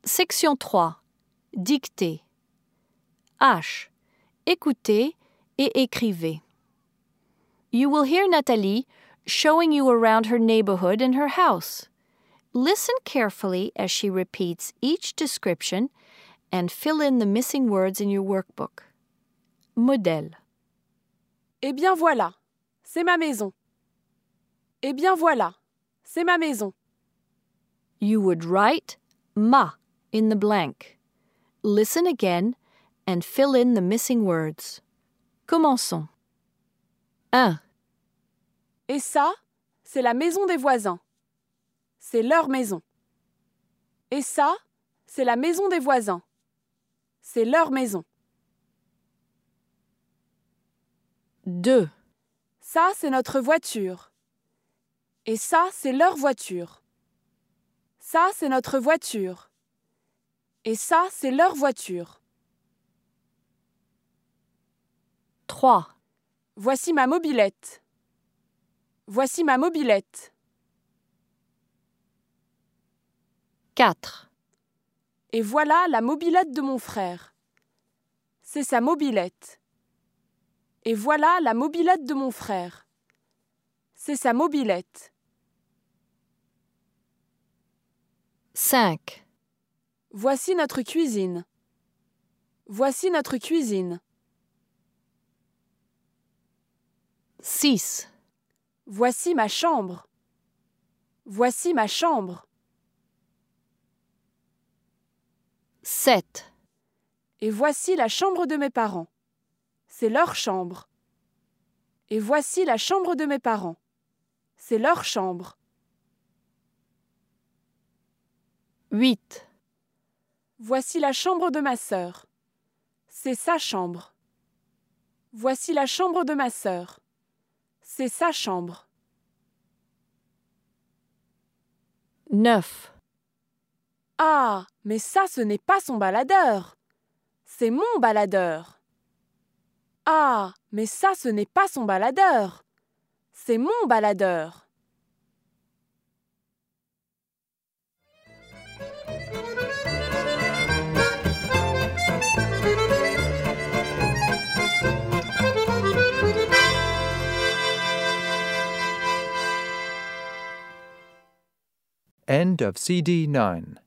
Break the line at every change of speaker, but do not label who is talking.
Section 3. Dictée. H. Écoutez et écrivez. You will hear Nathalie showing you around her neighborhood and her house. Listen carefully as she repeats each description and fill in the missing words in your workbook. Modèle.
Eh bien voilà, c'est ma maison. Eh bien voilà, c'est ma maison.
You would write ma in the blank. Listen again and fill in the missing words. Commençons. 1.
Et ça, c'est la maison des voisins. C'est leur maison. Et ça, c'est la maison des voisins. C'est leur maison.
2.
Ça, c'est notre voiture. Et ça, c'est leur voiture. Ça, c'est notre voiture. Et ça, c'est leur voiture.
3.
Voici ma mobilette. Voici ma mobilette.
4.
Et voilà la mobilette de mon frère. C'est sa mobilette. Et voilà la mobilette de mon frère. C'est sa mobilette.
5.
Voici notre cuisine. Voici notre cuisine.
6.
Voici ma chambre. Voici ma chambre.
7.
Et voici la chambre de mes parents. C'est leur chambre. Et voici la chambre de mes parents. C'est leur chambre.
8.
Voici la chambre de ma sœur. C'est sa chambre. Voici la chambre de ma sœur. C'est sa chambre.
9.
Ah, mais ça, ce n'est pas son baladeur. C'est mon baladeur. Ah, mais ça, ce n'est pas son baladeur. C'est mon baladeur.
End of CD 9.